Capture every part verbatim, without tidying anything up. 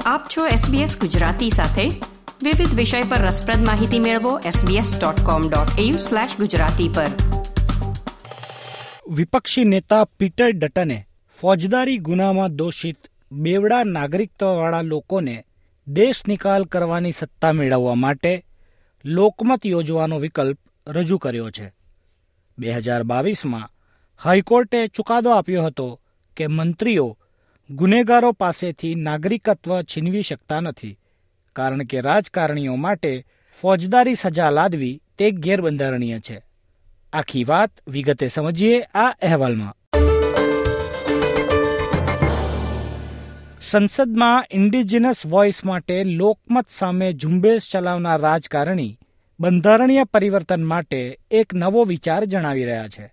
આપ છો એસબીએસ ગુજરાતી સાથે. વિવિધ વિષય પર રસપ્રદ માહિતી મેળવો SBS dot com dot AU slash Gujarati પર. વિપક્ષી નેતા પીટર ડટને ફોજદારી ગુનામાં દોષિત બેવડા નાગરિકત્વવાળા લોકોને દેશ નિકાલ કરવાની સત્તા મેળવવા માટે લોકમત યોજવાનો વિકલ્પ રજૂ કર્યો છે. બે હજાર બાવીસમાં હાઈકોર્ટે ચુકાદો આપ્યો હતો કે મંત્રીઓ ગુનેગારો પાસેથી નાગરિકત્વ છીનવી શકતા નથી, કારણ કે રાજકારણીઓ માટે ફોજદારી સજા લાદવી તે ગેરબંધારણીય છે. આખી વાત વિગતે સમજીએ આ અહેવાલમાં. સંસદમાં ઇન્ડિજિનસ વોઇસ માટે લોકમત સામે ઝુંબેશ ચલાવનાર રાજકારણી બંધારણીય પરિવર્તન માટે એક નવો વિચાર જણાવી રહ્યા છે.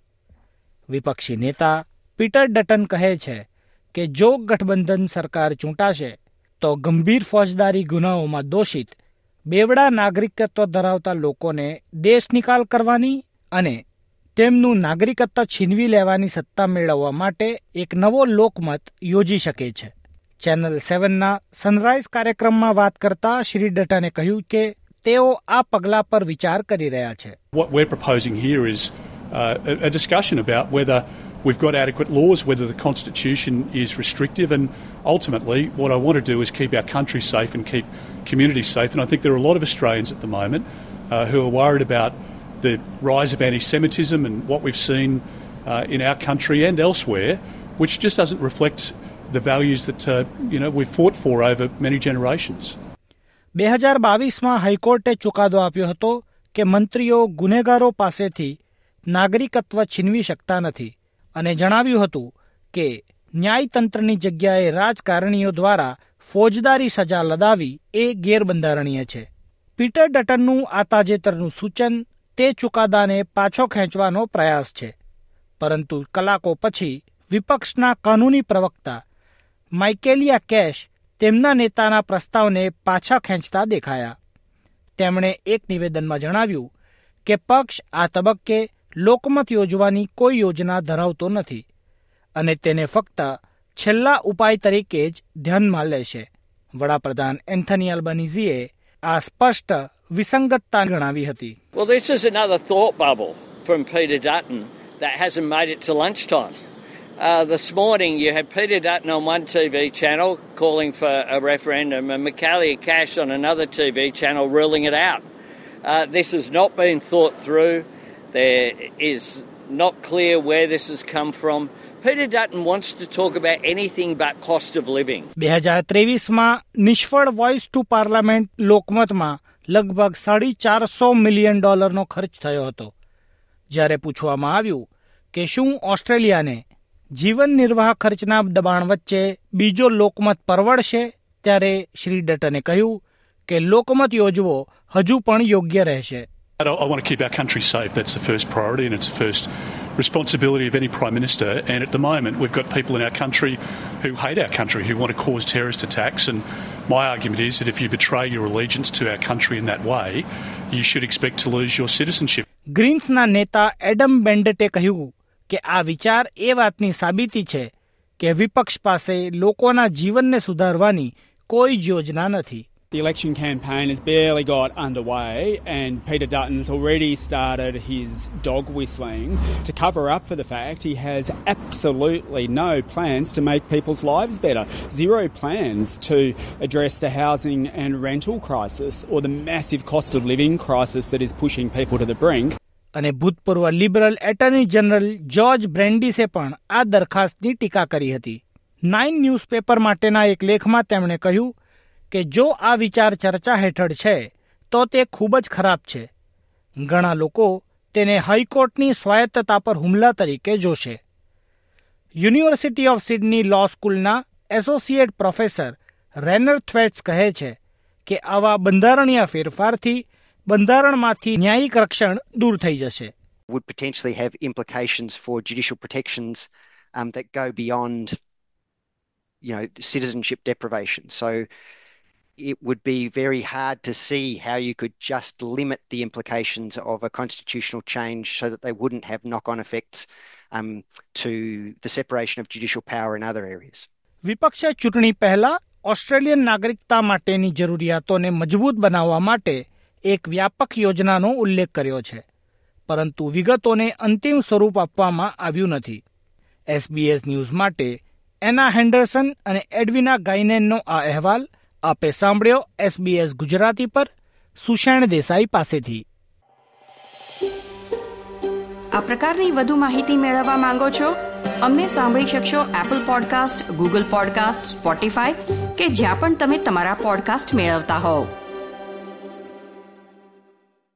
વિપક્ષી નેતા પીટર ડટન કહે છે કે જો ગઠબંધન સરકાર ચૂંટાશે તો ગંભીર ફોજદારી ગુનાઓમાં દોષિત બેવડા નાગરિકત્વ ધરાવતા લોકોને દેશ નિકાલ કરવાની અને તેમનું નાગરિકત્વ છીનવી લેવાની સત્તા મેળવવા માટે એક નવો લોકમત યોજી શકે છે. ચેનલ સેવનના સનરાઇઝ કાર્યક્રમમાં વાત કરતા શ્રી ડટને કહ્યું કે તેઓ આ પગલા પર વિચાર કરી રહ્યા છે. What we're proposing here is uh, a, a discussion about whether we've got adequate laws, whether the Constitution is restrictive, and ultimately what I want to do is keep our country safe and keep communities safe. And I think there are a lot of Australians at the moment uh, who are worried about the rise of anti-Semitism and what we've seen uh, in our country and elsewhere, which just doesn't reflect the values that uh, you know we've fought for over many generations. બે હજાર બાવીસમાં હાઈકોર્ટે ચુકાદો આપ્યો હતો કે મંત્રીઓ ગુનેગારો પાસેથી નાગરિકત્વ છીનવી શકતા નથી અને જણાવ્યું હતું કે ન્યાયતંત્રની જગ્યાએ રાજકારણીઓ દ્વારા ફોજદારી સજા લદાવી એ ગેરબંધારણીય છે. પીટર ડટનનું આ તાજેતરનું સૂચન તે ચુકાદાને પાછો ખેંચવાનો પ્રયાસ છે, પરંતુ કલાકો પછી વિપક્ષના કાનૂની પ્રવક્તા માઇકેલિયા કેશ તેમના નેતાના પ્રસ્તાવને પાછા ખેંચતા દેખાયા. તેમણે એક નિવેદનમાં જણાવ્યું કે પક્ષ આ તબક્કે લોકમત યોજવાની કોઈ યોજના ધરાવતો નથી અને તેને ફક્ત છેલ્લા ઉપાય તરીકે જ ધ્યાનમાં લેશે. વડાપ્રધાન એન્થની અલ્બનીઝીએ આ સ્પષ્ટ વિસંગતતા ગણાવી હતી. Well, this is another thought bubble from Peter Dutton that hasn't made it to lunchtime. Uh, this morning you had Peter Dutton on one T V channel calling for a referendum and Michaelia Cash on another T V channel ruling it out. Uh, this has not been thought through. There is not clear where this has come from. Peter Dutton wants to talk about anything but cost of living. બે હજાર ત્રેવીસમાં નિષ્ફળ voice to parliament લોકમતમાં લગભગ સાડી ચારસો million ડોલરનો ખર્ચ થયો હતો. જ્યારે પૂછવામાં આવ્યું કે શું ઓસ્ટ્રેલિયાને જીવન નિર્વાહ ખર્ચના દબાણ વચ્ચે બીજો લોકમત પરવડશે, ત્યારે શ્રી ડટને કહ્યું કે લોકમત યોજવો હજુ પણ યોગ્ય રહેશે. I want to keep our country safe. That's the first priority and it's the first responsibility of any Prime Minister. And at the moment we've got people in our country who hate our country, who want to cause terrorist attacks. And my argument is that if you betray your allegiance to our country in that way, you should expect to lose your citizenship. ગ્રીન્સના નેતા Adam બેન્ડેટે કહ્યું કે આ વિચાર એ વાતની સાબિતી છે કે વિપક્ષ પાસે લોકોના જીવનને સુધારવાની કોઈ જ યોજના નથી. The election campaign has barely got underway and Peter Dutton's already started his dog whistling to cover up for the fact he has absolutely no plans to make people's lives better. Zero plans to address the housing and rental crisis or the massive cost of living crisis that is pushing people to the brink. અને ભૂતપૂર્વ liberal attorney general George બ્રેન્ડિસે પણ આ દરખાસ્તની ટીકા કરી હતી. Nine newspaper માટેના એક લેખમાં તેમણે કહ્યું કે જો આ વિચાર ચર્ચા હેઠળ છે તો તે ખૂબ જ ખરાબ છે. ઘણા લોકો તેને હાઈકોર્ટની સ્વાયત્તતા પર હુમલા તરીકે જોશે. યુનિવર્સિટી ઓફ સિડની લો સ્કૂલના એસોસિએટ પ્રોફેસર રેનર થ્વેટ્સ કહે છે કે આવા બંધારણીય ફેરફારથી બંધારણમાંથી ન્યાયિક રક્ષણ દૂર થઈ જશે. Would potentially have implications for judicial protections um, that go beyond, you know, citizenship deprivation. So it would be very hard to see how you could just limit the implications of a constitutional change so that they wouldn't have knock-on effects um, to the separation of judicial power in other areas. વિપક્ષે ચૂંટણી પહેલા Australian નાગરિકતા માટેની જરૂરિયાતોને મજબૂત બનાવવા માટે એક વ્યાપક યોજનાનો ઉલ્લેખ કર્યો છે, પરંતુ વિગતોને અંતિમ સ્વરૂપ આપવામાં આવ્યું નથી. એસબીએસ ન્યૂઝ માટે એના હેન્ડરસન અને એડવિના ગાઇનેનનો આ અહેવાલ આપે સાંભળ્યો એસબીએસ ગુજરાતી પર સુષેણ દેસાઈ પાસેથી. આ પ્રકારની વધુ માહિતી મેળવવા માંગો છો? અમને સાંભળી શકશો Apple podcast, Google podcast, Spotify કે જ્યાં પણ તમે તમારા પોડકાસ્ટ મેળવતા હોવ.